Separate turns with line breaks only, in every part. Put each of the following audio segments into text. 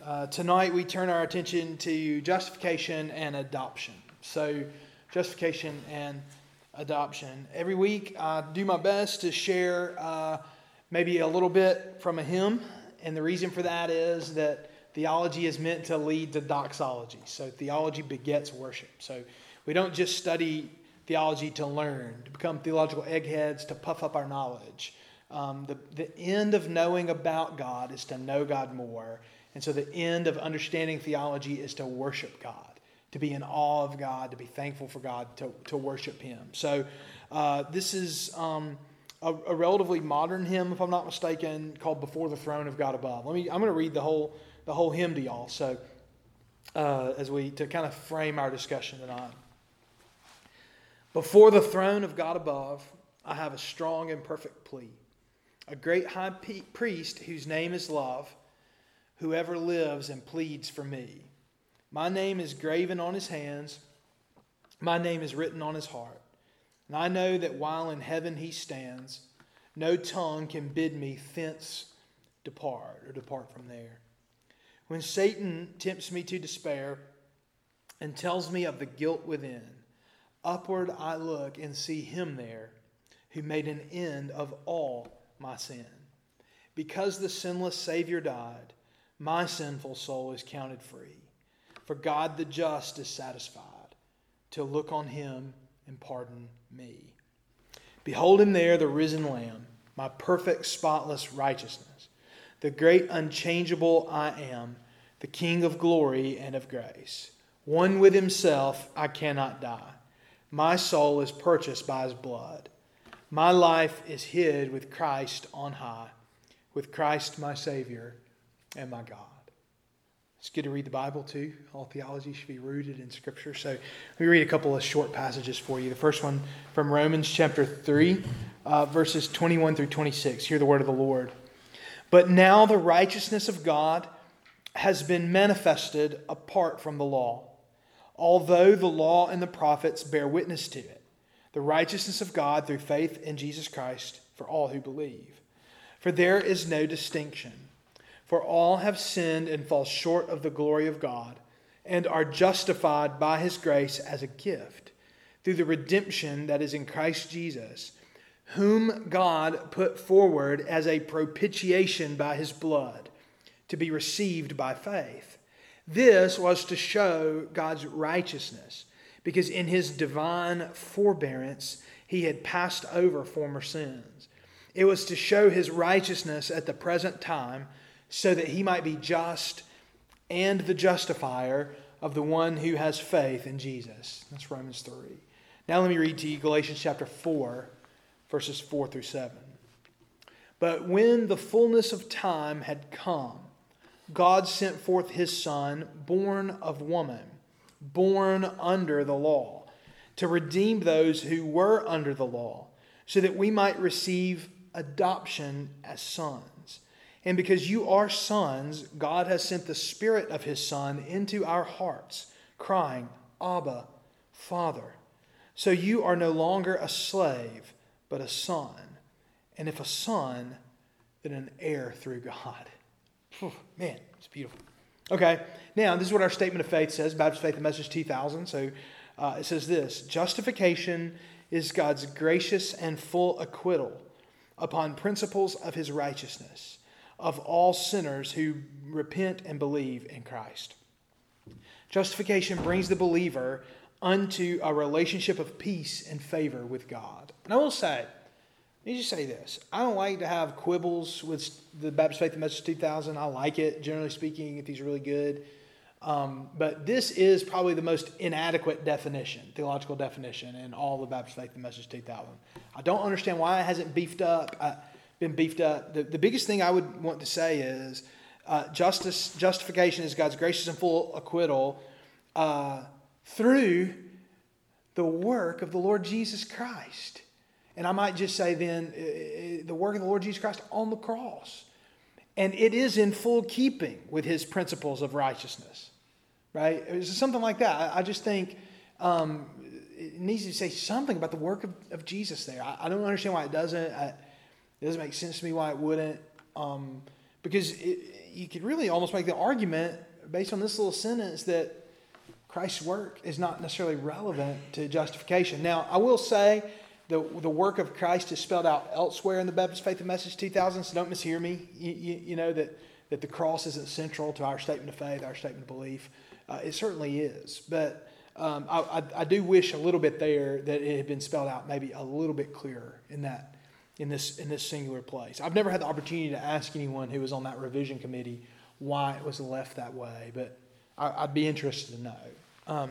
Tonight we turn our attention to justification and adoption. So, justification and adoption. Every week I do my best to share maybe a little bit from a hymn, and the reason for that is that theology is meant to lead to doxology. So theology begets worship. So we don't just study theology to learn, to become theological eggheads, to puff up our knowledge. The end of knowing about God is to know God more. And so the end of understanding theology is to worship God, to be in awe of God, to be thankful for God, to worship Him. So this is a relatively modern hymn, if I'm not mistaken, called "Before the Throne of God Above." I'm going to read the whole hymn to y'all. So to kind of frame our discussion tonight. Before the throne of God above, I have a strong and perfect plea. A great high priest whose name is love, whoever lives and pleads for me. My name is graven on his hands. My name is written on his heart. And I know that while in heaven he stands, no tongue can bid me thence depart from there. When Satan tempts me to despair and tells me of the guilt within, upward I look and see him there who made an end of all my sin. Because the sinless Savior died, my sinful soul is counted free. For God the just is satisfied to look on him and pardon me. Behold him there, the risen Lamb, my perfect spotless righteousness, the great unchangeable I am, the King of glory and of grace. One with himself I cannot die. My soul is purchased by his blood. My life is hid with Christ on high, with Christ my Savior and my God. It's good to read the Bible too. All theology should be rooted in Scripture. So let me read a couple of short passages for you. The first one from Romans chapter 3, verses 21 through 26. Hear the word of the Lord. But now the righteousness of God has been manifested apart from the law, although the law and the prophets bear witness to it. The righteousness of God through faith in Jesus Christ for all who believe. For there is no distinction. For all have sinned and fall short of the glory of God, and are justified by His grace as a gift, through the redemption that is in Christ Jesus, whom God put forward as a propitiation by His blood, to be received by faith. This was to show God's righteousness, because in His divine forbearance He had passed over former sins. It was to show His righteousness at the present time, so that He might be just and the justifier of the one who has faith in Jesus. That's Romans 3. Now let me read to you Galatians chapter 4, verses 4 through 7. But when the fullness of time had come, God sent forth His Son, born of woman, born under the law, to redeem those who were under the law, so that we might receive adoption as sons. And because you are sons, God has sent the Spirit of His Son into our hearts, crying, Abba, Father. So you are no longer a slave, but a son. And if a son, then an heir through God. Whew, man, it's beautiful. Okay, now this is what our statement of faith says, Baptist Faith and Message 2000. So it says this: justification is God's gracious and full acquittal upon principles of His righteousness of all sinners who repent and believe in Christ. Justification brings the believer unto a relationship of peace and favor with God. And I will say, let me just say this. I don't like to have quibbles with the Baptist Faith and Message 2000. I like it, generally speaking, if he's really good. But this is probably the most inadequate definition, theological definition, in all the Baptist Faith and Message 2000. I don't understand why it hasn't been beefed up. The biggest thing I would want to say is justification is God's gracious and full acquittal through the work of the Lord Jesus Christ. And I might just say then the work of the Lord Jesus Christ on the cross. And it is in full keeping with His principles of righteousness. Right? It's something like that. I just think it needs to say something about the work of Jesus there. I don't understand why it doesn't. It doesn't make sense to me why it wouldn't. Because, you could really almost make the argument based on this little sentence that Christ's work is not necessarily relevant to justification. Now, I will say the work of Christ is spelled out elsewhere in the Baptist Faith and Message 2000, so don't mishear me. You know that the cross isn't central to our statement of faith, our statement of belief. It certainly is. But I do wish a little bit there that it had been spelled out maybe a little bit clearer in this singular place. I've never had the opportunity to ask anyone who was on that revision committee why it was left that way, but I'd be interested to know.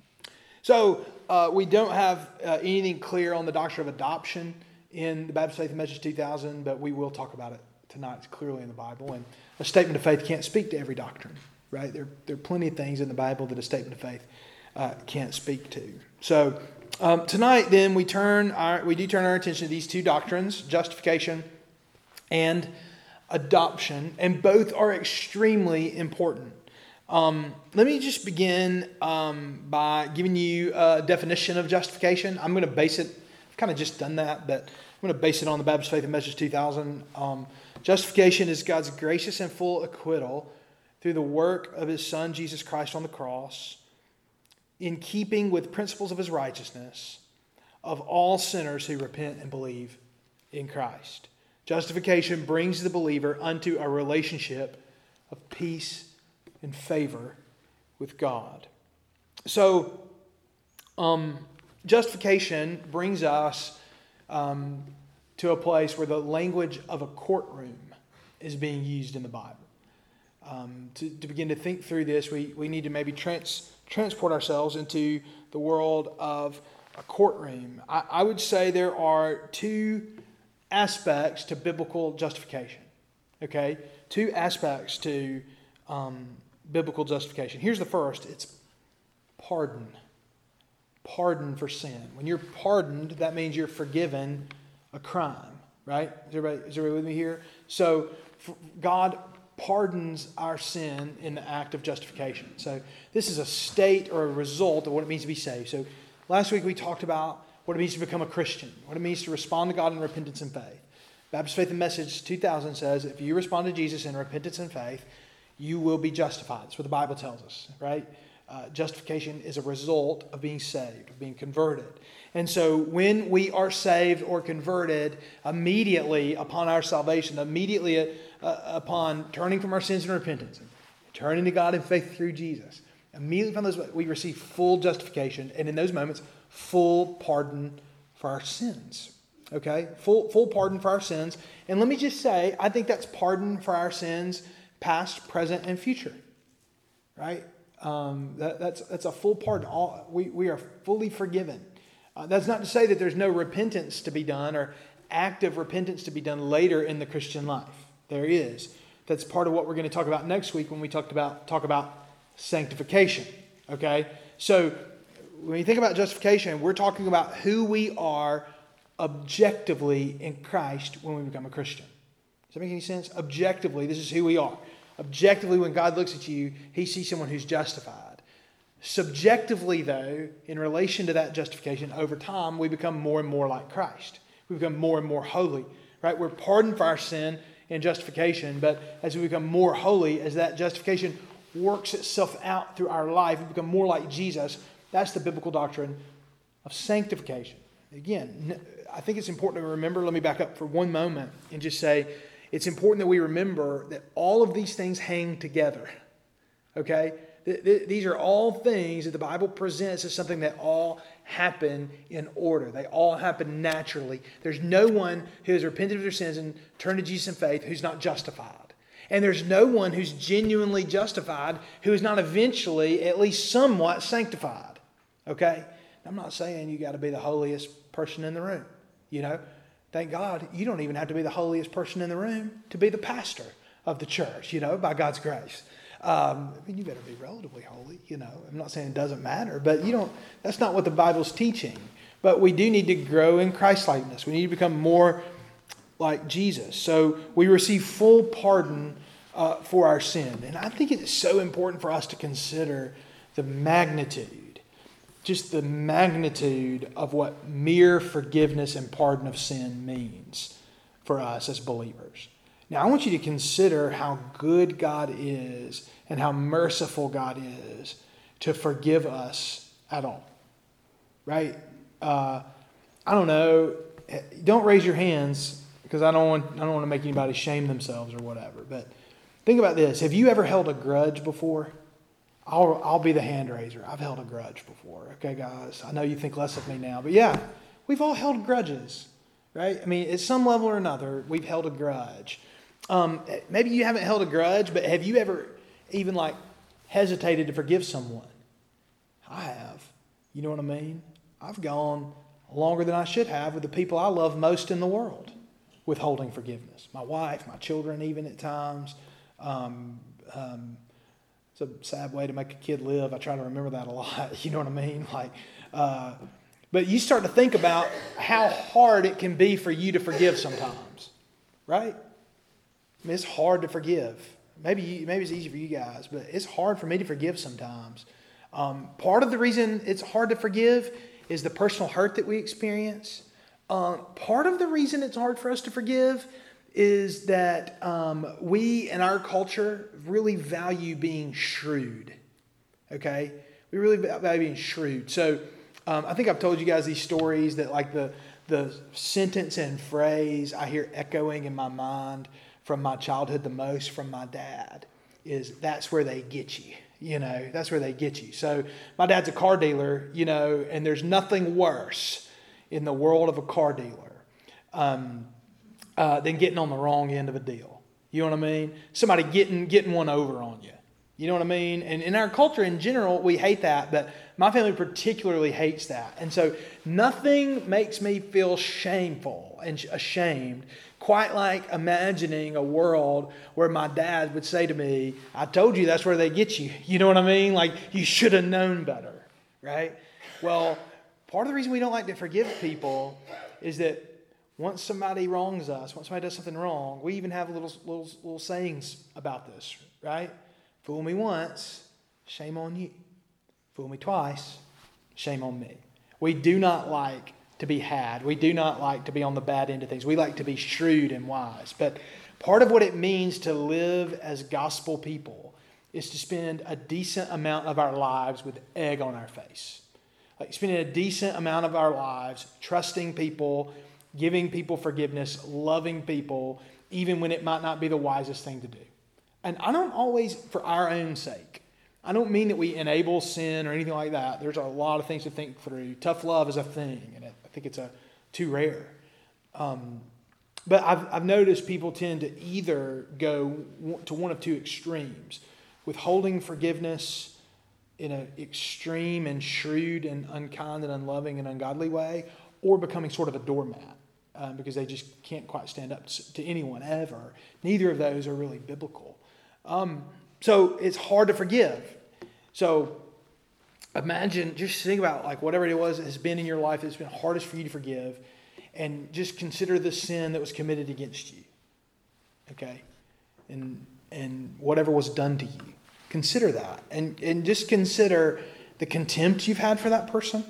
So we don't have anything clear on the doctrine of adoption in the Baptist Faith and Message 2000, but we will talk about it tonight. It's clearly in the Bible, and a statement of faith can't speak to every doctrine, right? There are plenty of things in the Bible that a statement of faith can't speak to. So tonight, then, we do turn our attention to these two doctrines, justification and adoption, and both are extremely important. Let me just begin by giving you a definition of justification. I'm going to base it, I've kind of just done that, but I'm going to base it on the Baptist Faith and Message 2000. Justification is God's gracious and full acquittal through the work of His Son, Jesus Christ, on the cross, in keeping with principles of His righteousness, of all sinners who repent and believe in Christ. Justification brings the believer unto a relationship of peace and favor with God. So, justification brings us to a place where the language of a courtroom is being used in the Bible. To begin to think through this, we need to maybe transport ourselves into the world of a courtroom. I would say there are two aspects to biblical justification. Okay? Two aspects to biblical justification. Here's the first. It's pardon. Pardon for sin. When you're pardoned, that means you're forgiven a crime. Right? Is everybody with me here? So God pardons our sin in the act of justification. So this is a state or a result of what it means to be saved. So last week we talked about what it means to become a Christian, what it means to respond to God in repentance and faith. Baptist Faith and Message 2000 says if you respond to Jesus in repentance and faith, you will be justified. That's what the Bible tells us, right? Justification is a result of being saved, of being converted. And so when we are saved or converted, immediately upon our salvation, immediately upon turning from our sins in repentance, and turning to God in faith through Jesus, immediately upon those, we receive full justification, and in those moments, full pardon for our sins. Okay? Full pardon for our sins. And let me just say, I think that's pardon for our sins, past, present, and future. Right? That's a full pardon. We are fully forgiven. That's not to say that there's no repentance to be done or active repentance to be done later in the Christian life. There is. That's part of what we're going to talk about next week when we talk about sanctification. Okay? So when you think about justification, we're talking about who we are objectively in Christ when we become a Christian. Does that make any sense? Objectively, this is who we are. Objectively, when God looks at you, He sees someone who's justified. Subjectively, though, in relation to that justification, over time, we become more and more like Christ. We become more and more holy. Right? We're pardoned for our sin in justification, but as we become more holy, as that justification works itself out through our life, we become more like Jesus. That's the biblical doctrine of sanctification. Again, I think it's important to remember, let me back up for one moment and just say, it's important that we remember that all of these things hang together. Okay? These are all things that the Bible presents as something that all happen in order. They all happen naturally. There's no one who has repented of their sins and turned to Jesus in faith who's not justified. And there's no one who's genuinely justified who is not eventually at least somewhat sanctified. Okay? I'm not saying you got to be the holiest person in the room. You know, thank God you don't even have to be the holiest person in the room to be the pastor of the church, you know, by God's grace. You better be relatively holy, you know. I'm not saying it doesn't matter, but that's not what the Bible's teaching. But we do need to grow in Christ-likeness. We need to become more like Jesus. So we receive full pardon for our sin. And I think it's so important for us to consider the magnitude, just the magnitude of what mere forgiveness and pardon of sin means for us as believers. Now, I want you to consider how good God is and how merciful God is to forgive us at all. Right? I don't know. Don't raise your hands because I don't want to make anybody shame themselves or whatever. But think about this. Have you ever held a grudge before? I'll be the hand raiser. I've held a grudge before. Okay, guys. I know you think less of me now, but yeah, we've all held grudges, right? I mean, at some level or another, we've held a grudge. Maybe you haven't held a grudge, but have you ever even hesitated to forgive someone? I have. You know what I mean? I've gone longer than I should have with the people I love most in the world, withholding forgiveness. My wife, my children, even at times. It's a sad way to make a kid live. I try to remember that a lot. You know what I mean? But you start to think about how hard it can be for you to forgive sometimes, right? I mean, it's hard to forgive. Maybe it's easy for you guys, but it's hard for me to forgive sometimes. Part of the reason it's hard to forgive is the personal hurt that we experience. Part of the reason it's hard for us to forgive is that we in our culture really value being shrewd. Okay? We really value being shrewd. So I think I've told you guys these stories that the sentence and phrase I hear echoing in my mind from my childhood the most from my dad is, that's where they get you. You know, that's where they get you. So my dad's a car dealer, you know, and there's nothing worse in the world of a car dealer than getting on the wrong end of a deal. You know what I mean? Somebody getting one over on you. You know what I mean? And in our culture in general, we hate that, but my family particularly hates that. And so nothing makes me feel shameful and ashamed quite like imagining a world where my dad would say to me, I told you that's where they get you. You know what I mean? Like, you should have known better, right? Well, part of the reason we don't like to forgive people is that once somebody wrongs us, once somebody does something wrong, we even have little sayings about this, right? Fool me once, shame on you. Fool me twice, shame on me. We do not like to be had. We do not like to be on the bad end of things. We like to be shrewd and wise. But part of what it means to live as gospel people is to spend a decent amount of our lives with egg on our face. Like spending a decent amount of our lives trusting people, giving people forgiveness, loving people, even when it might not be the wisest thing to do. And I don't always, for our own sake, I don't mean that we enable sin or anything like that. There's a lot of things to think through. Tough love is a thing, and I think it's too rare. But I've noticed people tend to either go to one of two extremes, withholding forgiveness in an extreme and shrewd and unkind and unloving and ungodly way, or becoming sort of a doormat because they just can't quite stand up to anyone ever. Neither of those are really biblical. So it's hard to forgive. So imagine, just think about like whatever it was that has been in your life that's been hardest for you to forgive, and just consider the sin that was committed against you. Okay? And whatever was done to you. Consider that. And just consider the contempt you've had for that person.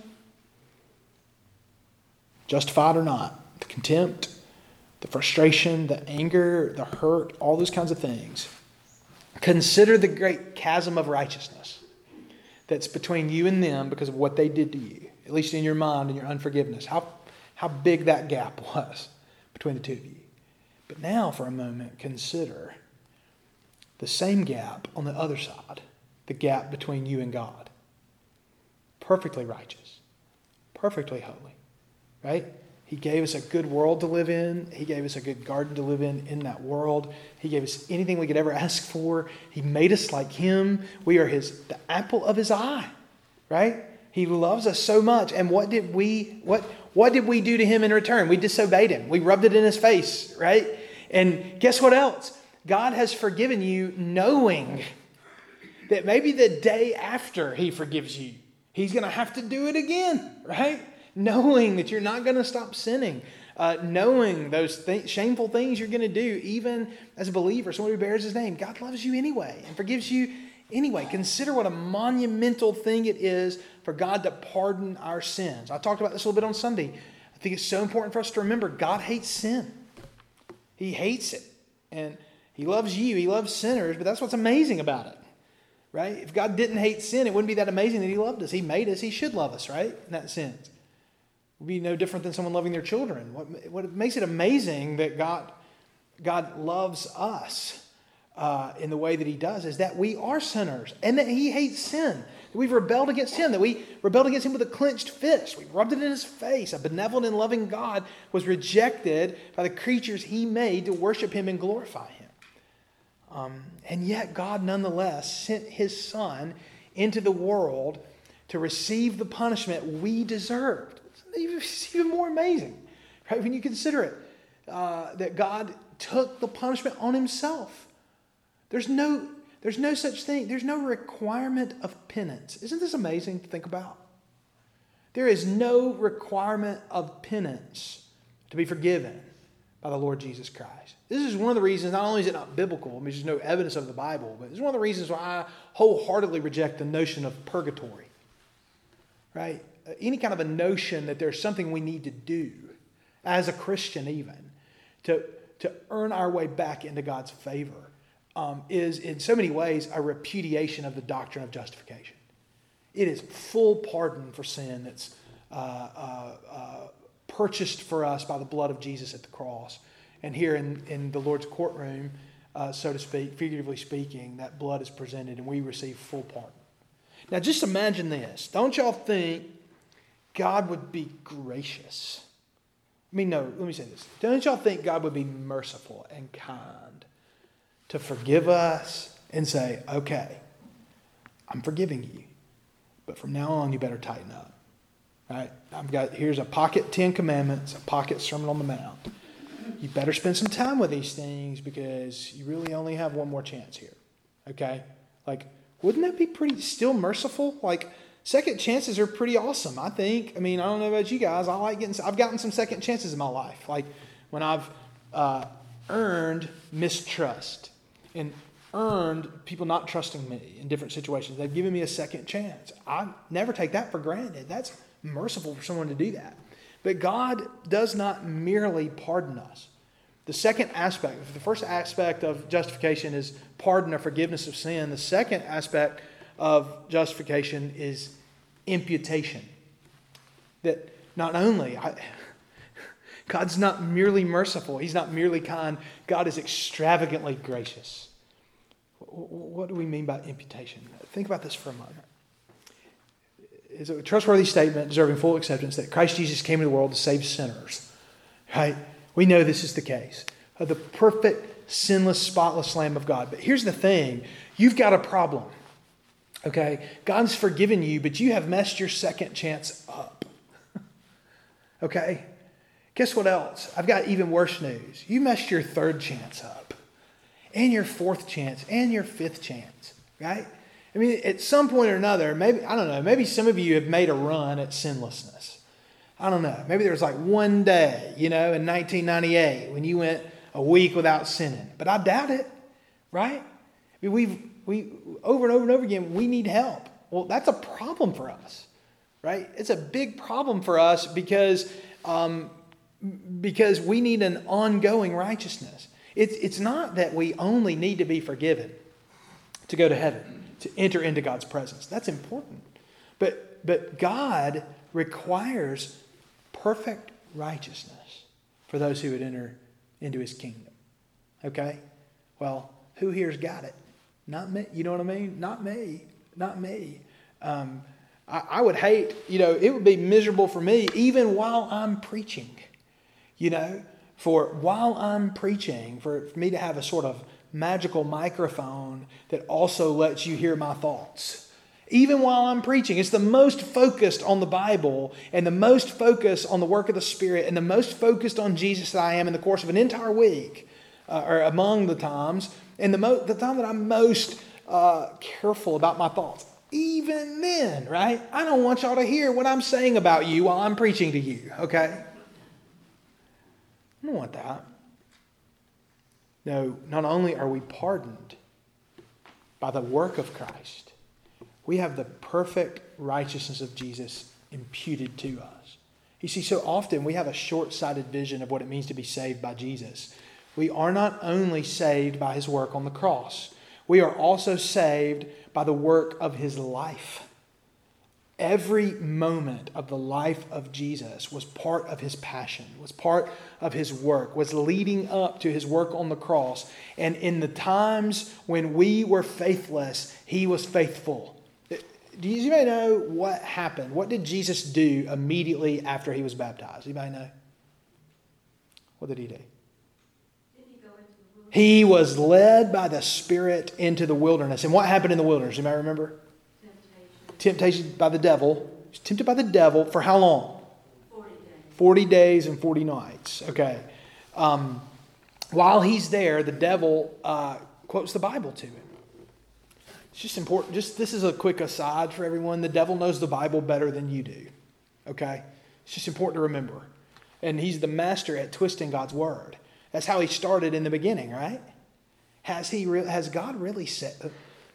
Justified or not. The contempt, the frustration, the anger, the hurt, all those kinds of things. Consider the great chasm of righteousness that's between you and them because of what they did to you, at least in your mind and your unforgiveness. How big that gap was between the two of you. But now, for a moment, consider the same gap on the other side, the gap between you and God. Perfectly righteous, perfectly holy, right? He gave us a good world to live in. He gave us a good garden to live in that world. He gave us anything we could ever ask for. He made us like Him. We are the apple of His eye, right? He loves us so much. And what did we do to Him in return? We disobeyed Him. We rubbed it in His face, right? And guess what else? God has forgiven you knowing that maybe the day after He forgives you, He's going to have to do it again, right? Knowing that you're not going to stop sinning. Knowing those shameful things you're going to do, even as a believer, someone who bears His name. God loves you anyway and forgives you anyway. Consider what a monumental thing it is for God to pardon our sins. I talked about this a little bit on Sunday. I think it's so important for us to remember God hates sin. He hates it. And he loves you. He loves sinners, but that's what's amazing about it, right? If God didn't hate sin, it wouldn't be that amazing that he loved us. He made us. He should love us, right? In that sense. It would be no different than someone loving their children. What makes it amazing that God loves us in the way that he does is that we are sinners and that he hates sin. That we've rebelled against him, that we rebelled against him with a clenched fist. We rubbed it in his face. A benevolent and loving God was rejected by the creatures he made to worship him and glorify him. And yet God nonetheless sent his son into the world to receive the punishment we deserved. It's even more amazing, right? When you consider it, that God took the punishment on himself. There's no such thing. There's no requirement of penance. Isn't this amazing to think about? There is no requirement of penance to be forgiven by the Lord Jesus Christ. This is one of the reasons, not only is it not biblical, I mean, there's no evidence of the Bible, but it's one of the reasons why I wholeheartedly reject the notion of purgatory, right? Any kind of a notion that there's something we need to do as a Christian even to earn our way back into God's favor is in so many ways a repudiation of the doctrine of justification. It is full pardon for sin that's purchased for us by the blood of Jesus at the cross. And here in the Lord's courtroom, so to speak, figuratively speaking, that blood is presented and we receive full pardon. Now just imagine this. Don't y'all think God would be gracious? No, let me say this. Don't y'all think God would be merciful and kind to forgive us and say, okay, I'm forgiving you, but from now on you better tighten up, right? Here's a pocket 10 Commandments, a pocket Sermon on the Mount. You better spend some time with these things because you really only have one more chance here, okay? Like, wouldn't that be pretty still merciful? Like, second chances are pretty awesome, I think. I don't know about you guys. I've gotten some second chances in my life. Like when I've earned mistrust and earned people not trusting me in different situations. They've given me a second chance. I never take that for granted. That's merciful for someone to do that. But God does not merely pardon us. The second aspect, if the first aspect of justification is pardon or forgiveness of sin, the second aspect of justification is imputation. That not only, God's not merely merciful, he's not merely kind, God is extravagantly gracious. What do we mean by imputation? Think about this for a moment. It's a trustworthy statement deserving full acceptance that Christ Jesus came into the world to save sinners. Right? We know this is the case. The perfect, sinless, spotless Lamb of God. But here's the thing. You've got a problem. Okay? God's forgiven you, but you have messed your second chance up. Okay? Guess what else? I've got even worse news. You messed your third chance up. And your fourth chance. And your fifth chance. Right? At some point or another, maybe some of you have made a run at sinlessness. I don't know. Maybe there was like one day, in 1998 when you went a week without sinning. But I doubt it, right? We over and over and over again, we need help. Well, that's a problem for us, right? It's a big problem for us because we need an ongoing righteousness. It's not that we only need to be forgiven to go to heaven, to enter into God's presence. That's important. But God requires perfect righteousness for those who would enter into his kingdom. Okay? Well, who here's got it? Not me. You know what I mean? Not me. Not me. I would hate, it would be miserable for me even while I'm preaching. For while I'm preaching, for me to have a sort of magical microphone that also lets you hear my thoughts. Even while I'm preaching, it's the most focused on the Bible and the most focused on the work of the Spirit and the most focused on Jesus that I am in the course of an entire week, or among the times, and the time that I'm most careful about my thoughts. Even then, right? I don't want y'all to hear what I'm saying about you while I'm preaching to you, okay? I don't want that. No, not only are we pardoned by the work of Christ, we have the perfect righteousness of Jesus imputed to us. You see, so often we have a short-sighted vision of what it means to be saved by Jesus. We are not only saved by his work on the cross, we are also saved by the work of his life. Every moment of the life of Jesus was part of his passion, was part of his work, was leading up to his work on the cross. And in the times when we were faithless, he was faithful. Do you anybody know what happened? What did Jesus do immediately after he was baptized? Anybody know? What did he do? He was led by the Spirit into the wilderness. And what happened in the wilderness? Anybody remember? Temptation by the devil. He was tempted by the devil for how long? 40 days and 40 nights. Okay. While he's there, the devil quotes the Bible to him. It's just important. This is a quick aside for everyone. The devil knows the Bible better than you do. Okay? It's just important to remember. And he's the master at twisting God's word. That's how he started in the beginning, right? Has God really said,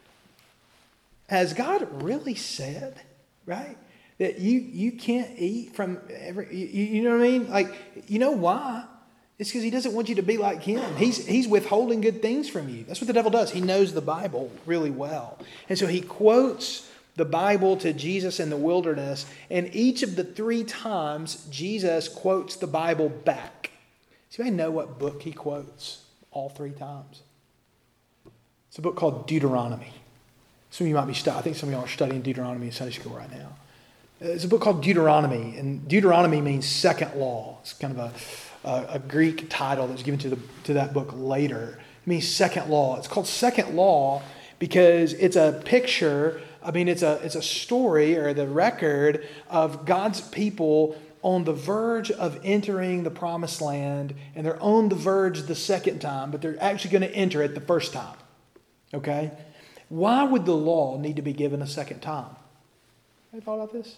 right, that you can't eat from every, you know what I mean? Like, you know why? It's because he doesn't want you to be like him. He's withholding good things from you. That's what the devil does. He knows the Bible really well. And so he quotes the Bible to Jesus in the wilderness, and each of the 3 times Jesus quotes the Bible back. Does anybody know what book he quotes all 3 times? It's a book called Deuteronomy. Some of you might be I think some of y'all are studying Deuteronomy in Sunday school right now. It's a book called Deuteronomy, and Deuteronomy means second law. It's kind of a Greek title that was given to that book later. It means second law. It's called second law because it's a picture. I mean, it's a story or the record of God's people on the verge of entering the promised land, and they're on the verge the second time, but they're actually going to enter it the first time. Okay? Why would the law need to be given a second time? Have you thought about this?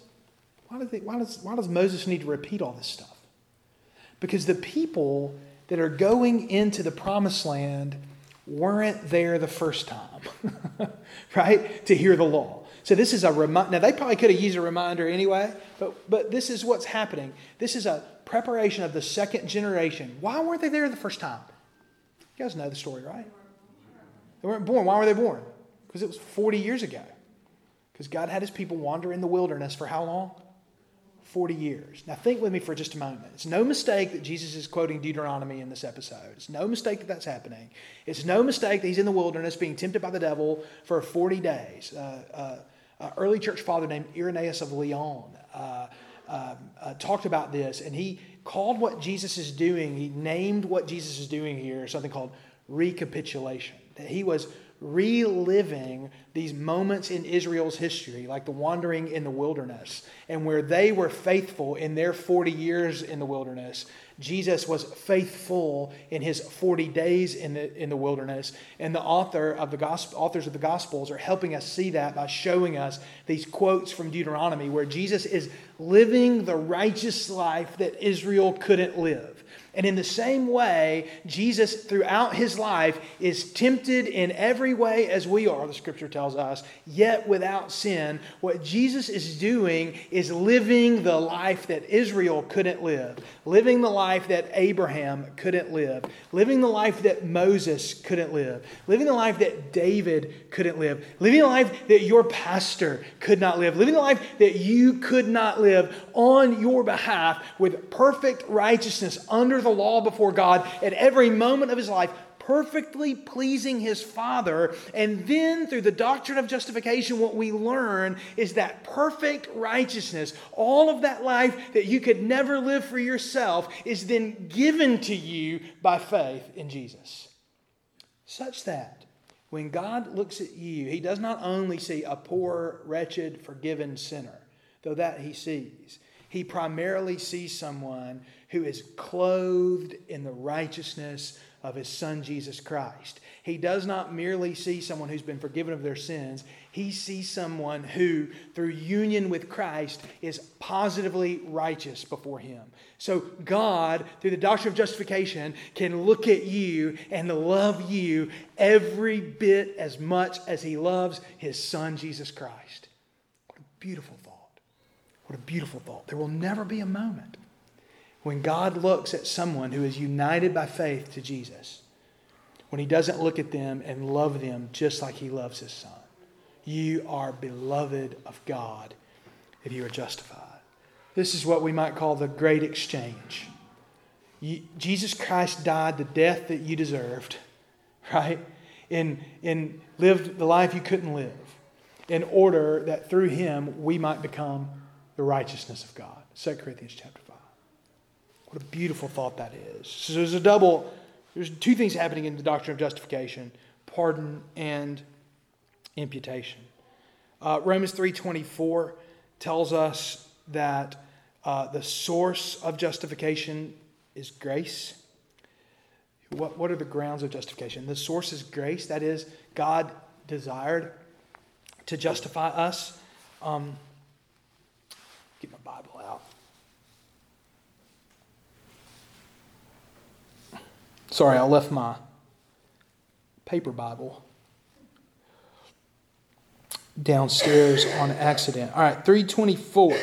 Why does Moses need to repeat all this stuff? Because the people that are going into the promised land weren't there the first time, right? To hear the law. So this is a reminder. Now, they probably could have used a reminder anyway, but this is what's happening. This is a preparation of the second generation. Why weren't they there the first time? You guys know the story, right? They weren't born. Why were they born? Because it was 40 years ago. Because God had his people wander in the wilderness for how long? 40 years. Now think with me for just a moment. It's no mistake that Jesus is quoting Deuteronomy in this episode. It's no mistake that that's happening. It's no mistake that he's in the wilderness being tempted by the devil for 40 days. An early church father named Irenaeus of Lyon talked about this, and he called what Jesus is doing, he named what Jesus is doing here something called recapitulation. That he was reliving these moments in Israel's history, like the wandering in the wilderness, and where they were faithful in their 40 years in the wilderness. Jesus was faithful in his 40 days in the wilderness, and the authors of the Gospels are helping us see that by showing us these quotes from Deuteronomy, where Jesus is living the righteous life that Israel couldn't live. And in the same way, Jesus, throughout his life, is tempted in every way as we are, the Scripture tells us, yet without sin. What Jesus is doing is living the life that Israel couldn't live, living the life that Abraham couldn't live, living the life that Moses couldn't live, living the life that David couldn't live, living the life that your pastor could not live, living the life that you could not live on your behalf with perfect righteousness under the law before God at every moment of his life, perfectly pleasing his Father. And then through the doctrine of justification, what we learn is that perfect righteousness, all of that life that you could never live for yourself, is then given to you by faith in Jesus. Such that when God looks at you, he does not only see a poor, wretched, forgiven sinner, though that he sees. He primarily sees someone who is clothed in the righteousness of his Son, Jesus Christ. He does not merely see someone who's been forgiven of their sins. He sees someone who, through union with Christ, is positively righteous before him. So God, through the doctrine of justification, can look at you and love you every bit as much as he loves his Son, Jesus Christ. What a beautiful thought. What a beautiful thought. There will never be a moment When God looks at someone who is united by faith to Jesus, when He doesn't look at them and love them just like He loves His Son, you are beloved of God if you are justified. This is what we might call the great exchange. Jesus Christ died the death that you deserved, right? And lived the life you couldn't live, in order that through Him we might become the righteousness of God. 2 Corinthians chapter 5. What a beautiful thought that is. So there's two things happening in the doctrine of justification: pardon and imputation. Romans 3:24 tells us that the source of justification is grace. What are the grounds of justification? The source is grace. That is, God desired to justify us. Get my Bible out. Sorry, I left my paper Bible downstairs on accident. All right, 3:24.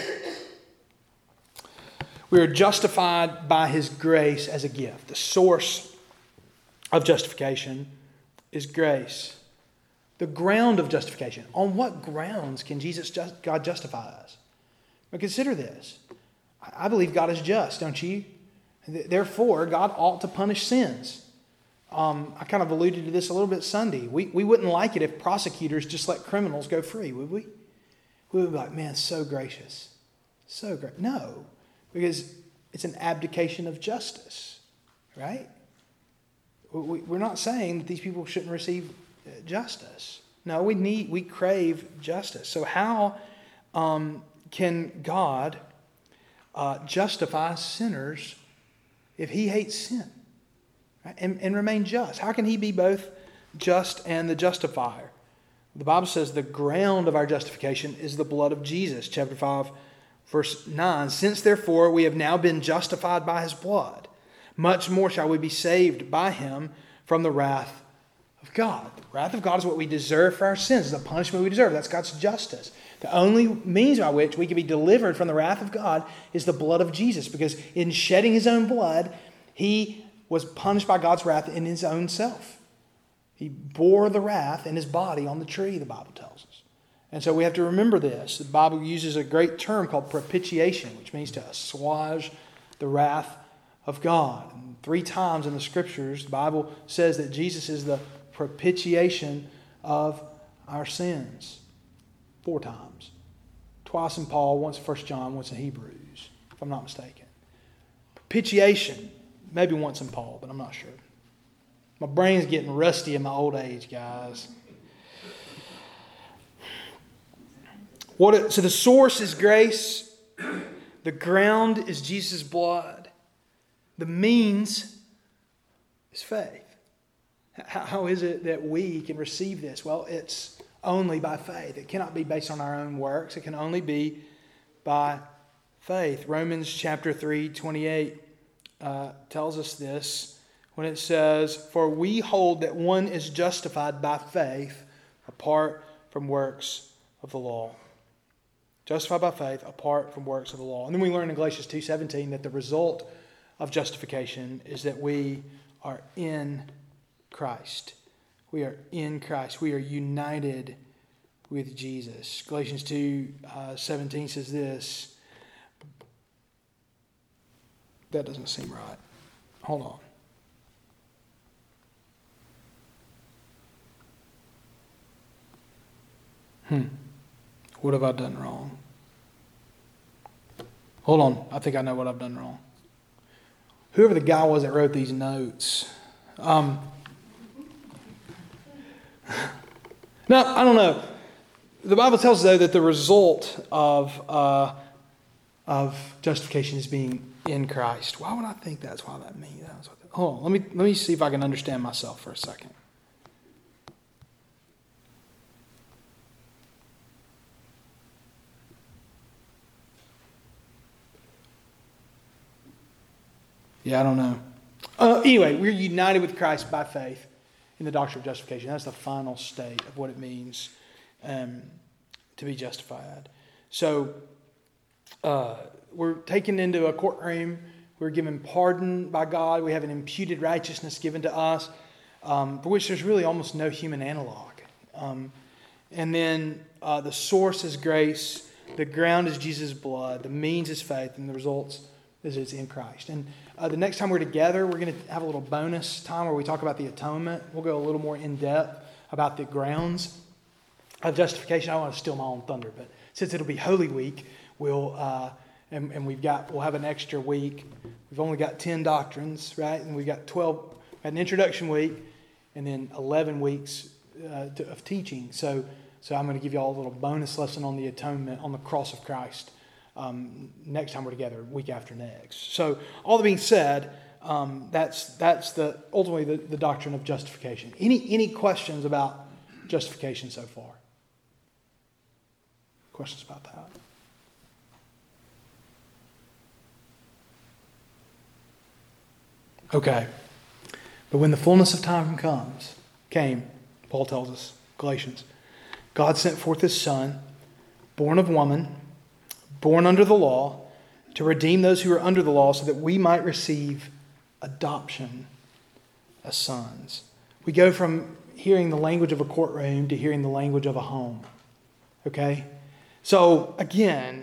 We are justified by His grace as a gift. The source of justification is grace. The ground of justification. On what grounds can God justify us? But consider this. I believe God is just, don't you? Therefore, God ought to punish sins. I kind of alluded to this a little bit Sunday. We wouldn't like it if prosecutors just let criminals go free, would we? We would be like, man, so gracious. So great. No, because it's an abdication of justice, right? We're not saying that these people shouldn't receive justice. No, we crave justice. So how can God justify sinners if He hates sin, right? and remain just? How can He be both just and the justifier? The Bible says the ground of our justification is the blood of Jesus. Chapter 5, verse 9. Since therefore we have now been justified by His blood, much more shall we be saved by Him from the wrath of God. The wrath of God is what we deserve for our sins. It's the punishment we deserve. That's God's justice. The only means by which we can be delivered from the wrath of God is the blood of Jesus, because in shedding His own blood, He was punished by God's wrath in His own self. He bore the wrath in His body on the tree, the Bible tells us. And so we have to remember this. The Bible uses a great term called propitiation, which means to assuage the wrath of God. And 3 times in the Scriptures, the Bible says that Jesus is the propitiation of our sins. 4 times. Twice in Paul, once in 1 John, once in Hebrews, if I'm not mistaken. Propitiation, maybe once in Paul, but I'm not sure. My brain's getting rusty in my old age, guys. So the source is grace. The ground is Jesus' blood. The means is faith. How is it that we can receive this? Well, it's only by faith. It cannot be based on our own works. It can only be by faith. Romans chapter 3:28 tells us this when it says, "For we hold that one is justified by faith apart from works of the law." Justified by faith apart from works of the law. And then we learn in Galatians 2:17 that the result of justification is that we are in Christ. We are in Christ. We are united with Jesus. Galatians 2:17 says this. That doesn't seem right. Hold on. What have I done wrong? Hold on. I think I know what I've done wrong. Whoever the guy was that wrote these notes. No, I don't know. The Bible tells us, though, that the result of justification is being in Christ. Why would I think that's why that means? Hold on. Let me see if I can understand myself for a second. Yeah, I don't know. Anyway, we're united with Christ by faith in the doctrine of justification. That's the final state of what it means to be justified. So we're taken into a courtroom We're given pardon by God. We have an imputed righteousness given to us, for which there's really almost no human analog. And then the source is grace. The ground is Jesus' blood. The means is faith. And the results is it's in Christ. And the next time we're together, we're going to have a little bonus time where we talk about the atonement. We'll go a little more in depth about the grounds of justification. I don't want to steal my own thunder, but since it'll be Holy Week, we'll have an extra week. We've only got 10 doctrines, right? And we've got 12, an introduction week, and then 11 weeks of teaching. So I'm going to give you all a little bonus lesson on the atonement, on the cross of Christ, next time we're together, week after next. So all that being said, that's ultimately the doctrine of justification. Any questions about justification so far? Questions about that? Okay. But when the fullness of time came, Paul tells us, Galatians, God sent forth his Son, born of woman, born under the law, to redeem those who are under the law so that we might receive adoption as sons. We go from hearing the language of a courtroom to hearing the language of a home. Okay? So, again,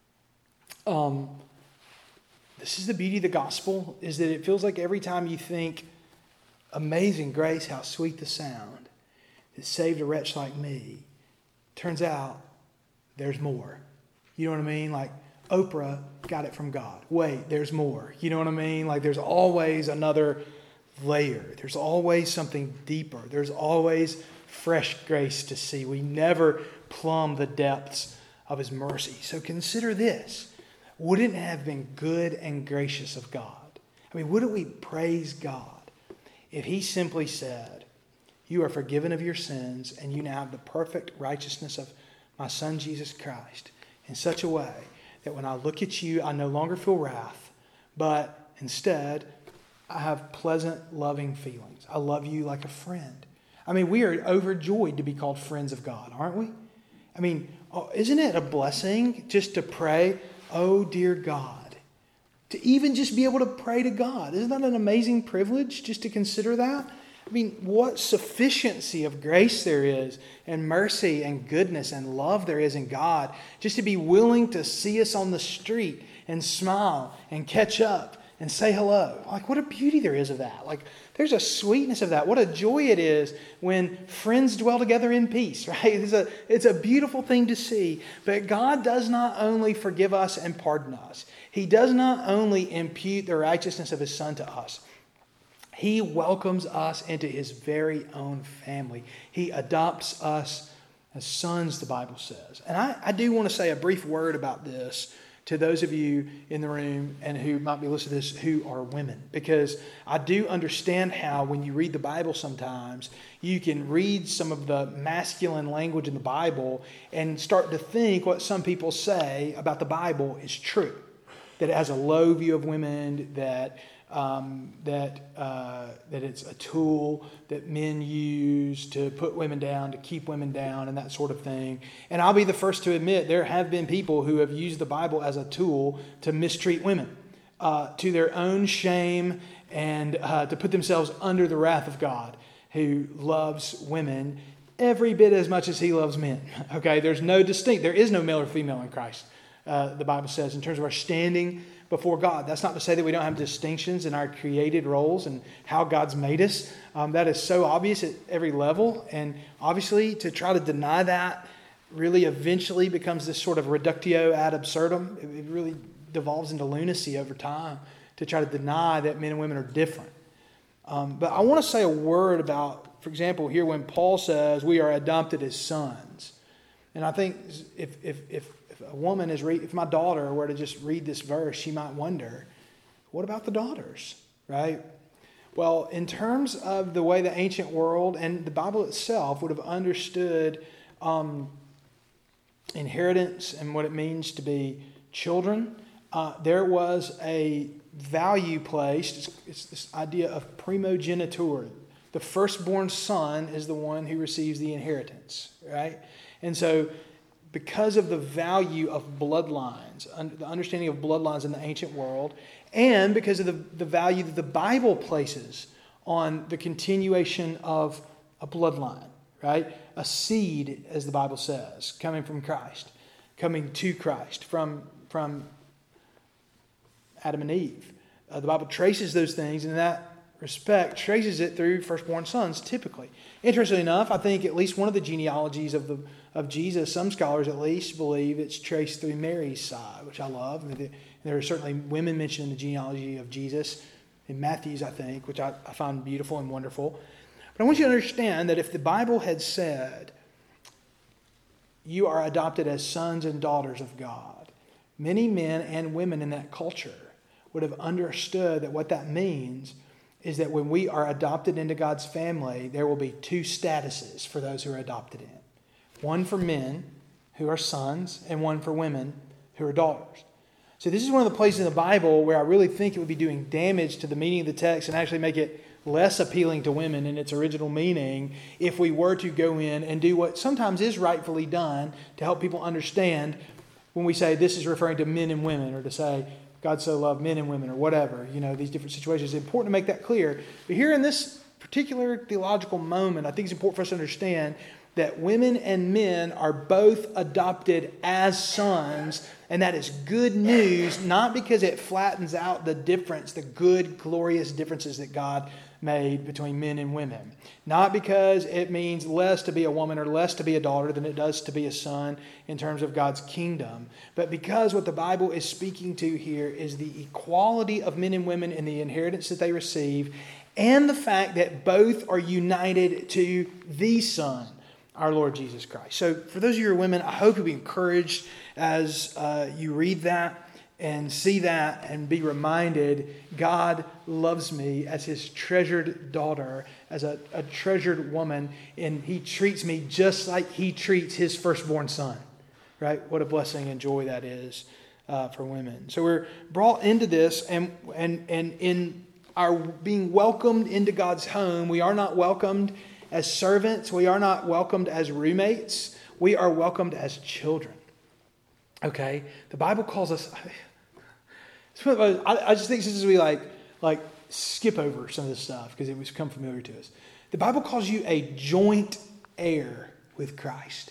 this is the beauty of the gospel, is that it feels like every time you think, amazing grace, how sweet the sound that saved a wretch like me, turns out there's more. You know what I mean? Like Oprah got it from God. Wait, there's more. You know what I mean? Like there's always another layer. There's always something deeper. There's always fresh grace to see. We never plumb the depths of his mercy. So consider this. Wouldn't it have been good and gracious of God? I mean, wouldn't we praise God if he simply said, you are forgiven of your sins and you now have the perfect righteousness of my Son Jesus Christ in such a way that when I look at you, I no longer feel wrath, but instead I have pleasant, loving feelings. I love you like a friend. I mean, we are overjoyed to be called friends of God, aren't we? I mean, isn't it a blessing just to pray, oh dear God, to even just be able to pray to God? Isn't that an amazing privilege just to consider that? I mean, what sufficiency of grace there is, and mercy and goodness and love there is in God, just to be willing to see us on the street and smile and catch up and say hello. Like, what a beauty there is of that. Like, there's a sweetness of that. What a joy it is when friends dwell together in peace, right? It's a beautiful thing to see. But God does not only forgive us and pardon us. He does not only impute the righteousness of his Son to us. He welcomes us into his very own family. He adopts us as sons, the Bible says. And I do want to say a brief word about this to those of you in the room and who might be listening to this who are women. Because I do understand how when you read the Bible sometimes, you can read some of the masculine language in the Bible and start to think what some people say about the Bible is true. That it has a low view of women, that it's a tool that men use to put women down, to keep women down, and that sort of thing. And I'll be the first to admit there have been people who have used the Bible as a tool to mistreat women, to their own shame, and to put themselves under the wrath of God, who loves women every bit as much as he loves men. Okay, there is no male or female in Christ. The Bible says, in terms of our standing before God. That's not to say that we don't have distinctions in our created roles and how God's made us. That is so obvious at every level. And obviously, to try to deny that really eventually becomes this sort of reductio ad absurdum. It really devolves into lunacy over time to try to deny that men and women are different. But I want to say a word about, for example, here when Paul says we are adopted as sons. And I think if a woman if my daughter were to just read this verse, she might wonder, what about the daughters, right? Well, in terms of the way the ancient world and the Bible itself would have understood inheritance and what it means to be children, there was a value placed. It's this idea of primogeniture. The firstborn son is the one who receives the inheritance, right? And so because of the value of bloodlines, the understanding of bloodlines in the ancient world, and because of the value that the Bible places on the continuation of a bloodline, right? A seed, as the Bible says, coming from Christ, coming to Christ from Adam and Eve. The Bible traces those things, and in that respect, traces it through firstborn sons, typically. Interestingly enough, I think at least one of the genealogies of Jesus, some scholars at least believe it's traced through Mary's side, which I love. And there are certainly women mentioned in the genealogy of Jesus, in Matthew's, I think, which I find beautiful and wonderful. But I want you to understand that if the Bible had said, you are adopted as sons and daughters of God, many men and women in that culture would have understood that what that means is that when we are adopted into God's family, there will be two statuses for those who are adopted in. One for men who are sons, and one for women who are daughters. So this is one of the places in the Bible where I really think it would be doing damage to the meaning of the text and actually make it less appealing to women in its original meaning if we were to go in and do what sometimes is rightfully done to help people understand when we say this is referring to men and women, or to say God so loved men and women, or whatever, these different situations. It's important to make that clear. But here in this particular theological moment, I think it's important for us to understand that women and men are both adopted as sons, and that is good news, not because it flattens out the difference, the good, glorious differences that God made between men and women. Not because it means less to be a woman or less to be a daughter than it does to be a son in terms of God's kingdom, but because what the Bible is speaking to here is the equality of men and women in the inheritance that they receive, and the fact that both are united to the Son, our Lord Jesus Christ. So for those of you who are women, I hope you'll be encouraged as you read that and see that and be reminded God loves me as his treasured daughter, as a treasured woman, and he treats me just like he treats his firstborn son. Right? What a blessing and joy that is for women. So we're brought into this, and in our being welcomed into God's home, we are not welcomed as servants. We are not welcomed as roommates. We are welcomed as children. Okay? The Bible calls us... I just think this is we like skip over some of this stuff because it was become familiar to us. The Bible calls you a joint heir with Christ.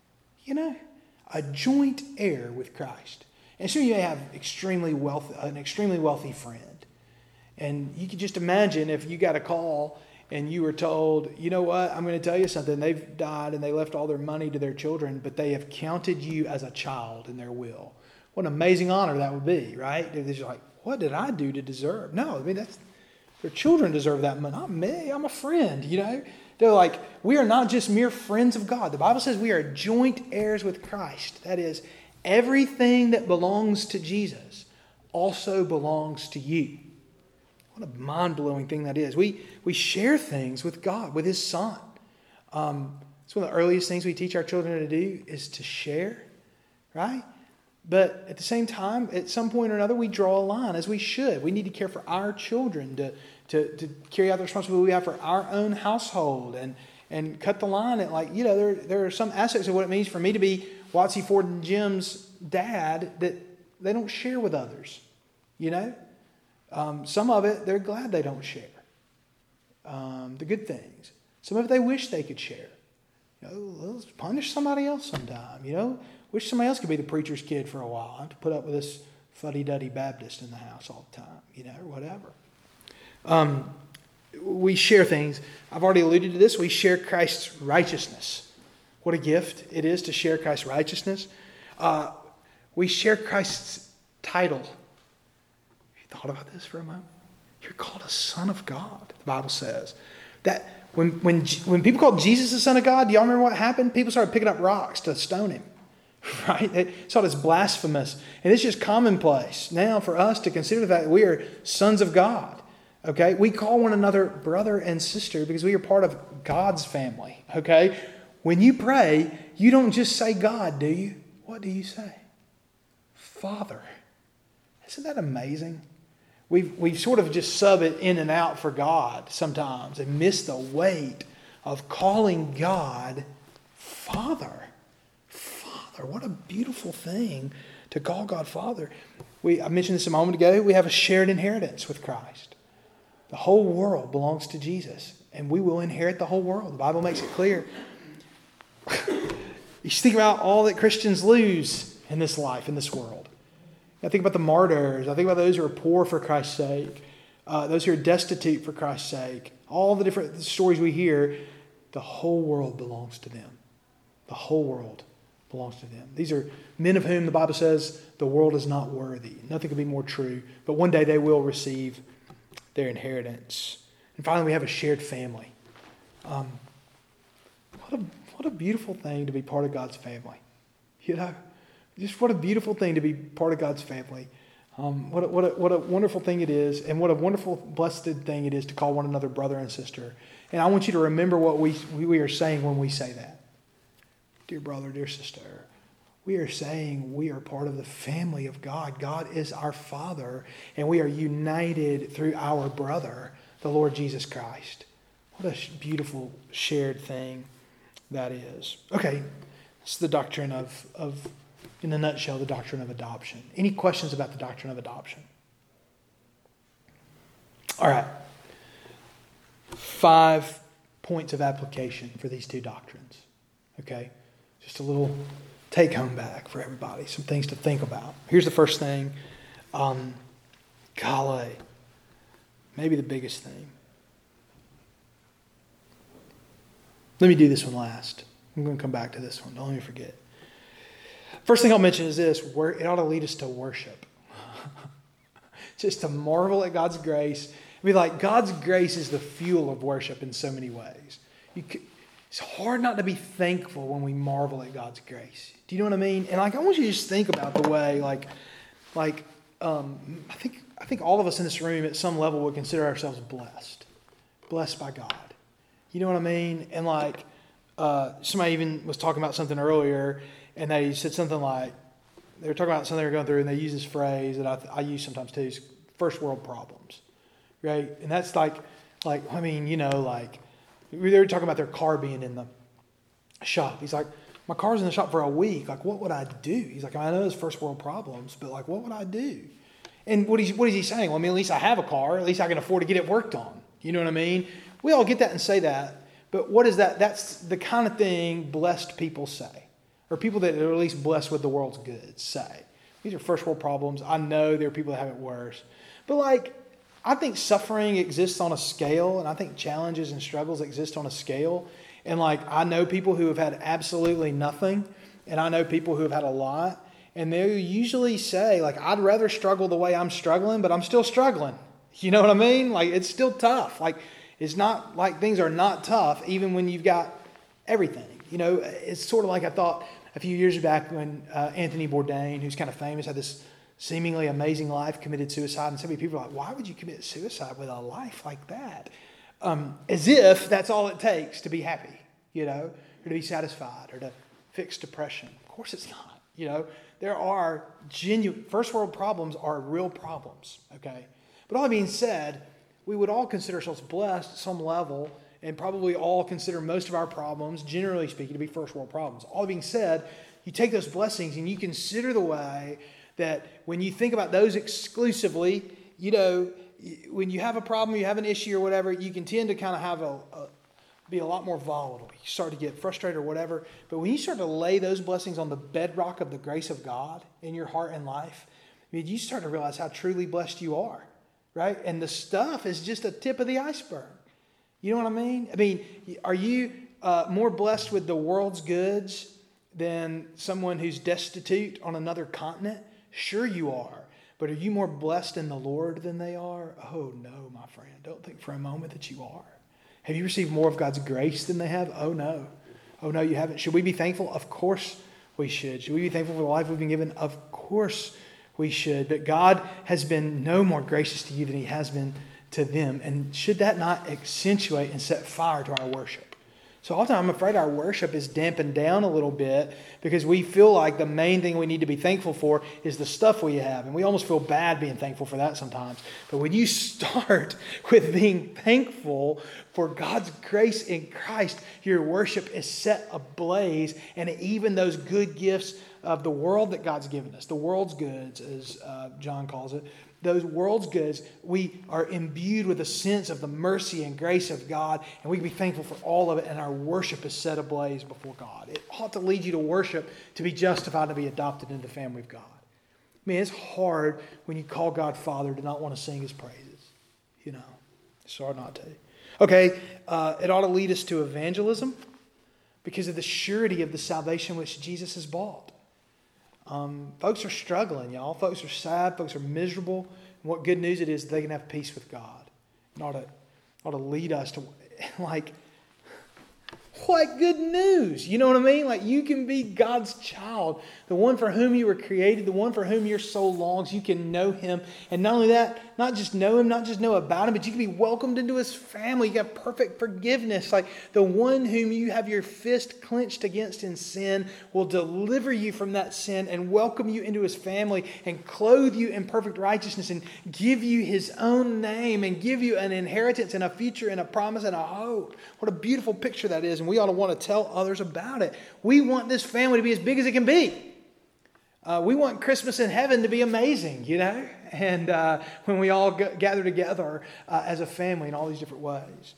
A joint heir with Christ. And so you may have an extremely wealthy friend. And you can just imagine if you got a call and you were told, you know what, I'm going to tell you something. They've died and they left all their money to their children, but they have counted you as a child in their will. What an amazing honor that would be, right? They're just like, what did I do to deserve? No, their children deserve that money. Not me. I'm a friend, They're like, we are not just mere friends of God. The Bible says we are joint heirs with Christ. That is, everything that belongs to Jesus also belongs to you. What a mind-blowing thing that is. We share things with God, with his Son. It's one of the earliest things we teach our children to do is to share, right? But at the same time, at some point or another, we draw a line, as we should. We need to care for our children, to carry out the responsibility we have for our own household, and cut the line at there are some aspects of what it means for me to be Watsy Ford and Jim's dad that they don't share with others, Some of it, they're glad they don't share. The good things. Some of it they wish they could share. Let's punish somebody else sometime, Wish somebody else could be the preacher's kid for a while. I have to put up with this fuddy-duddy Baptist in the house all the time, or whatever. We share things. I've already alluded to this. We share Christ's righteousness. What a gift it is to share Christ's righteousness. We share Christ's title. You thought about this for a moment? You're called a son of God, the Bible says. That when people called Jesus the Son of God, do y'all remember what happened? People started picking up rocks to stone him. Right? They saw it as blasphemous. And it's just commonplace now for us to consider the fact that we are sons of God. Okay? We call one another brother and sister because we are part of God's family. Okay? When you pray, you don't just say God, do you? What do you say? Father. Isn't that amazing? We've sort of just sub it in and out for God sometimes and miss the weight of calling God Father. Father. Father. What a beautiful thing to call God Father. I mentioned this a moment ago. We have a shared inheritance with Christ. The whole world belongs to Jesus, and we will inherit the whole world. The Bible makes it clear. You think about all that Christians lose in this life, in this world. I think about the martyrs. I think about those who are poor for Christ's sake, those who are destitute for Christ's sake. All the different stories we hear, the whole world belongs to them. The whole world belongs to them. These are men of whom the Bible says the world is not worthy. Nothing could be more true. But one day they will receive their inheritance. And finally, we have a shared family. What a beautiful thing to be part of God's family. You know, just what a beautiful thing to be part of God's family. What a wonderful thing it is, and what a wonderful, blessed thing it is to call one another brother and sister. And I want you to remember what we are saying when we say that. Dear brother, dear sister, we are saying we are part of the family of God. God is our Father, and we are united through our brother, the Lord Jesus Christ. What a beautiful shared thing that is. Okay, it's the doctrine of, in a nutshell, the doctrine of adoption. Any questions about the doctrine of adoption? All right. 5 points of application for these two doctrines. Okay? Just a little take home bag for everybody. Some things to think about. Here's the first thing. Golly. Maybe the biggest thing. Let me do this one last. I'm going to come back to this one. Don't let me forget. First thing I'll mention is this. It ought to lead us to worship. Just to marvel at God's grace. I mean, like, God's grace is the fuel of worship in so many ways. It's hard not to be thankful when we marvel at God's grace. Do you know what I mean? And like, I want you to just think about the way, I think all of us in this room at some level would consider ourselves blessed by God. You know what I mean? And like, somebody even was talking about something earlier, and they said something like, they were talking about something they were going through, and they use this phrase that I use sometimes too, is first world problems, right? And that's like, I mean, you know, like, they were talking about their car being in the shop. He's like, my car's in the shop for a week. Like, what would I do? He's like, I know it's first world problems, but like, what would I do? And what is he saying? Well, I mean, at least I have a car. At least I can afford to get it worked on. You know what I mean? We all get that and say that. But what is that? That's the kind of thing blessed people say. Or people that are at least blessed with the world's goods say. These are first world problems. I know there are people that have it worse. But like, I think suffering exists on a scale, and I think challenges and struggles exist on a scale. And like, I know people who have had absolutely nothing, and I know people who have had a lot. And they usually say, like, I'd rather struggle the way I'm struggling, but I'm still struggling. You know what I mean? Like, it's still tough. Like, it's not like things are not tough, even when you've got everything. You know, it's sort of like I thought a few years back when Anthony Bourdain, who's kind of famous, had this seemingly amazing life, committed suicide. And so many people are like, why would you commit suicide with a life like that? As if that's all it takes to be happy, you know, or to be satisfied, or to fix depression. Of course it's not. You know, there are genuine, first world problems are real problems, okay? But all that being said, we would all consider ourselves blessed at some level, and probably all consider most of our problems, generally speaking, to be first world problems. All that being said, you take those blessings and you consider the way that when you think about those exclusively, you know, when you have a problem, you have an issue or whatever, you can tend to kind of have be a lot more volatile. You start to get frustrated or whatever. But when you start to lay those blessings on the bedrock of the grace of God in your heart and life, I mean, you start to realize how truly blessed you are, right? And the stuff is just a tip of the iceberg. You know what I mean? I mean, are you more blessed with the world's goods than someone who's destitute on another continent? Sure you are. But are you more blessed in the Lord than they are? Oh, no, my friend. Don't think for a moment that you are. Have you received more of God's grace than they have? Oh, no. Oh, no, you haven't. Should we be thankful? Of course we should. Should we be thankful for the life we've been given? Of course we should. But God has been no more gracious to you than he has been to them. And should that not accentuate and set fire to our worship? So all the time, I'm afraid our worship is dampened down a little bit because we feel like the main thing we need to be thankful for is the stuff we have. And we almost feel bad being thankful for that sometimes. But when you start with being thankful for God's grace in Christ, your worship is set ablaze. And even those good gifts of the world that God's given us, the world's goods, as John calls it, those world's goods, we are imbued with a sense of the mercy and grace of God, and we can be thankful for all of it, and our worship is set ablaze before God. It ought to lead you to worship, to be justified, to be adopted into the family of God. I mean, it's hard when you call God Father to not want to sing His praises. You know, it's hard not to. Okay, it ought to lead us to evangelism because of the surety of the salvation which Jesus has bought. Folks are struggling, y'all. Folks are sad. Folks are miserable. And what good news it is they can have peace with God. It ought to lead us to, like, what good news? You know what I mean? Like, you can be God's child, the one for whom you were created, the one for whom your soul longs. You can know Him. And not only that, not just know Him, not just know about Him, but you can be welcomed into His family. You have perfect forgiveness. Like, the one whom you have your fist clenched against in sin will deliver you from that sin and welcome you into His family and clothe you in perfect righteousness and give you His own name and give you an inheritance and a future and a promise and a hope. What a beautiful picture that is. And we ought to want to tell others about it. We want this family to be as big as it can be. We want Christmas in heaven to be amazing, you know, and when we all gather together as a family in all these different ways.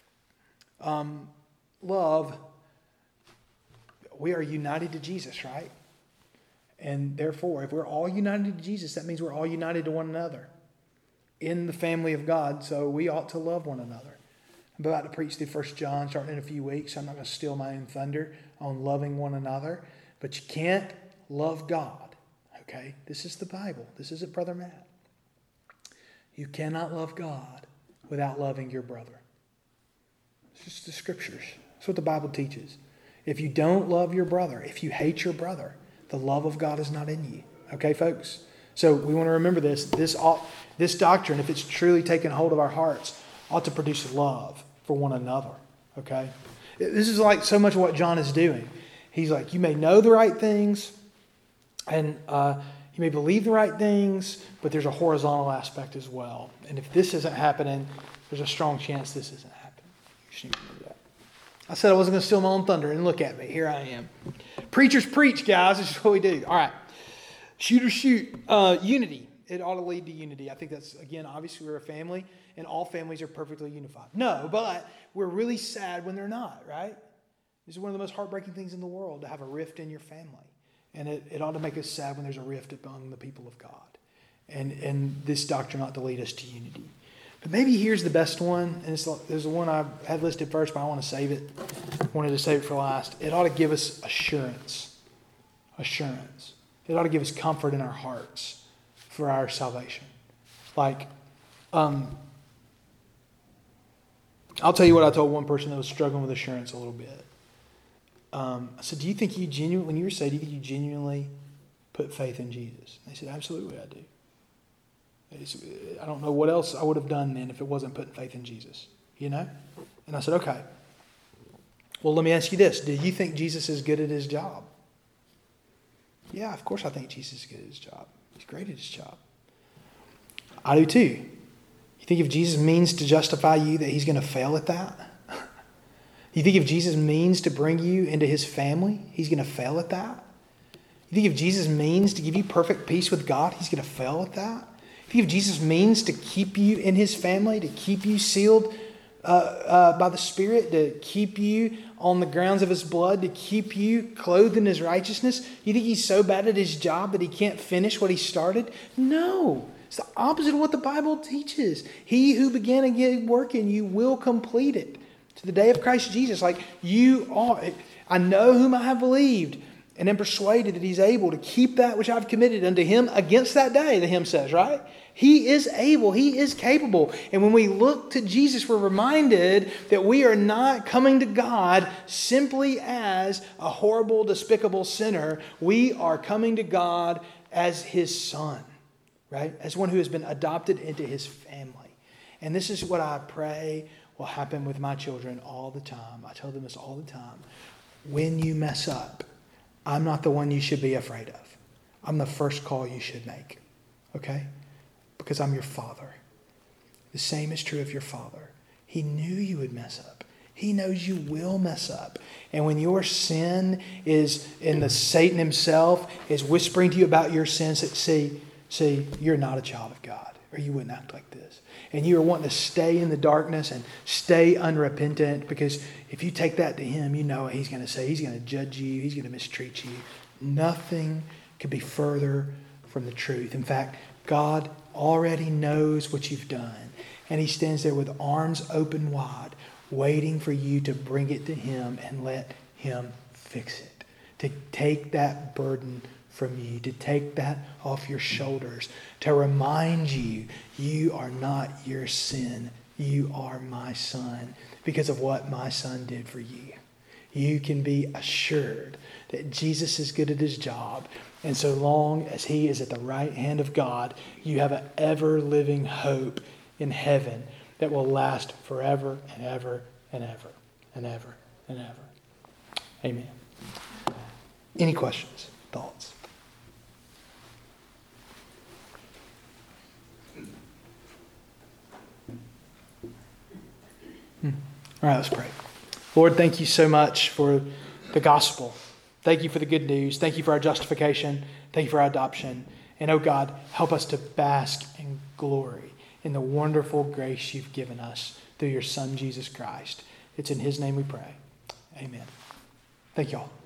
Love, we are united to Jesus, right? And therefore, if we're all united to Jesus, that means we're all united to one another in the family of God, so we ought to love one another. I'm about to preach through 1 John starting in a few weeks. So I'm not going to steal my own thunder on loving one another. But you can't love God. Okay? This is the Bible. This isn't Brother Matt. You cannot love God without loving your brother. It's just the Scriptures. That's what the Bible teaches. If you don't love your brother, if you hate your brother, the love of God is not in you. Okay, folks? So we want to remember this. This doctrine, if it's truly taken hold of our hearts, ought to produce love for one another, okay? This is like so much of what John is doing. He's like, you may know the right things, and you may believe the right things, but there's a horizontal aspect as well. And if this isn't happening, there's a strong chance this isn't happening. You just need to know that. I said I wasn't going to steal my own thunder, and look at me. Here I am. Preachers preach, guys. This is what we do. All right. Shooters shoot. Unity. It ought to lead to unity. I think that's, again, obviously we're a family, and all families are perfectly unified. No, but we're really sad when they're not, right? This is one of the most heartbreaking things in the world, to have a rift in your family. And it ought to make us sad when there's a rift among the people of God. And this doctrine ought to lead us to unity. But maybe here's the best one, and there's the one I had listed first, but I want to save it. I wanted to save it for last. It ought to give us assurance. Assurance. It ought to give us comfort in our hearts for our salvation. Like, I'll tell you what I told one person that was struggling with assurance a little bit. I said, do you think you genuinely, when you were saved, do you think you genuinely put faith in Jesus? And they said, absolutely I do. I don't know what else I would have done then if it wasn't putting faith in Jesus, you know? And I said, okay. Well, let me ask you this. Do you think Jesus is good at His job? Yeah, of course I think Jesus is good at His job. He's great at His job. I do too. You think if Jesus means to justify you that He's going to fail at that? You think if Jesus means to bring you into His family, He's going to fail at that? You think if Jesus means to give you perfect peace with God, He's going to fail at that? You think if Jesus means to keep you in His family, to keep you sealed by the Spirit, to keep you on the grounds of His blood, to keep you clothed in His righteousness, you think He's so bad at His job that He can't finish what He started? No. It's the opposite of what the Bible teaches. He who began a good work in you will complete it to the day of Christ Jesus. Like, you are. I know whom I have believed, and am persuaded that He's able to keep that which I've committed unto Him against that day, the hymn says, right? He is able. He is capable. And when we look to Jesus, we're reminded that we are not coming to God simply as a horrible, despicable sinner. We are coming to God as His son, right? As one who has been adopted into His family. And this is what I pray will happen with my children all the time. I tell them this all the time. When you mess up, I'm not the one you should be afraid of. I'm the first call you should make. Okay? Because I'm your father. The same is true of your father. He knew you would mess up. He knows you will mess up. And when your sin is, and the Satan himself is whispering to you about your sins, that see, you're not a child of God, or you wouldn't act like this. And you are wanting to stay in the darkness and stay unrepentant, because if you take that to him, you know what he's going to say. He's going to judge you. He's going to mistreat you. Nothing could be further from the truth. In fact, God already knows what you've done. And he stands there with arms open wide, waiting for you to bring it to him and let him fix it. To take that burden from you, to take that off your shoulders, to remind you, you are not your sin. You are my son because of what my son did for you. You can be assured that Jesus is good at his job. And so long as he is at the right hand of God, you have an ever-living hope in heaven that will last forever and ever and ever and ever and ever. Amen. Any questions, thoughts? All right, let's pray. Lord, thank you so much for the gospel. Thank you for the good news. Thank you for our justification. Thank you for our adoption. And oh God, help us to bask in glory in the wonderful grace you've given us through your Son, Jesus Christ. It's in his name we pray. Amen. Thank you all.